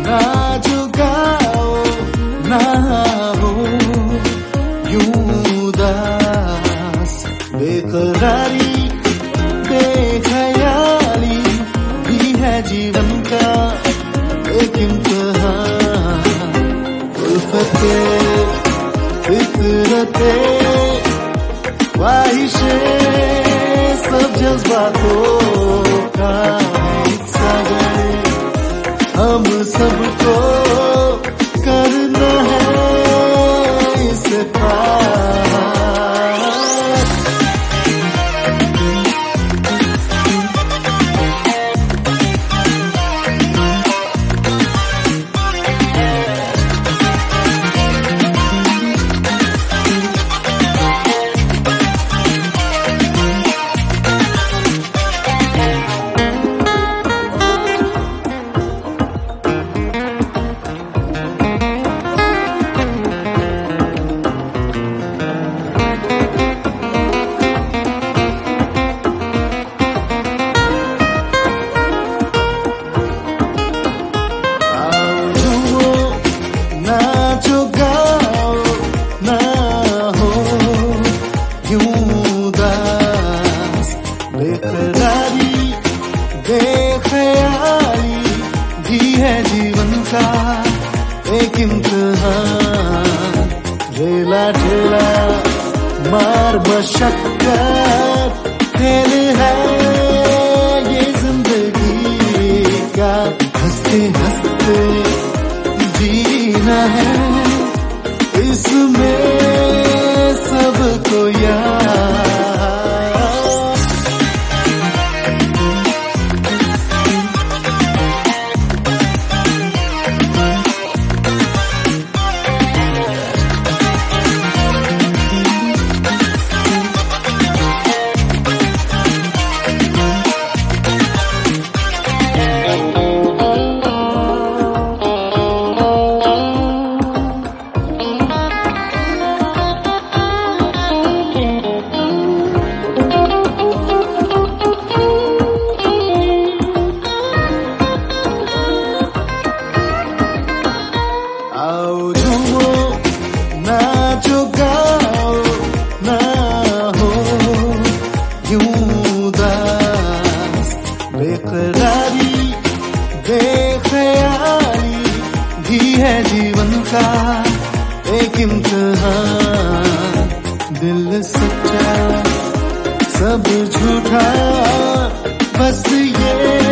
ना जुगाओ ना हो यूं उदास, बेकरारी बेख्याली भी है जीवन का एक इम्तिहान। उल्फते फितरते ख्वाहिशें सब जज्बातों का एक सागर, हम सबको करना है इसे पार। बेकरारी बेख्याली भी है जीवन का एक इम्तिहान। झेला झेला मार मशक्कत खेल है ये जिंदगी का, हंसते हंसते जीना है इसमें सबको याद। आओ झूमो ना जुगाओ ना हो यूं उदास, बेकरारी बेख्याली भी है जीवन का एक इम्तिहान। दिल सच्चा सब झूठा बस ये